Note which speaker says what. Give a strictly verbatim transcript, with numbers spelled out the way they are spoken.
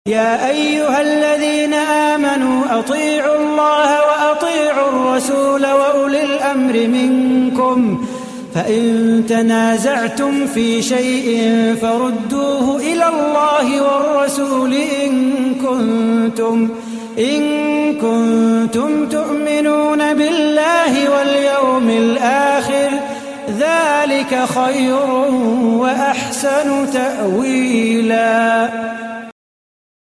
Speaker 1: يا أيها الذين آمنوا أطيعوا الله وأطيعوا الرسول وأولي الأمر منكم فإن تنازعتم في شيء فردوه إلى الله والرسول إن كنتم, إن كنتم تؤمنون بالله واليوم الآخر ذلك خير وأحسن تأويلا.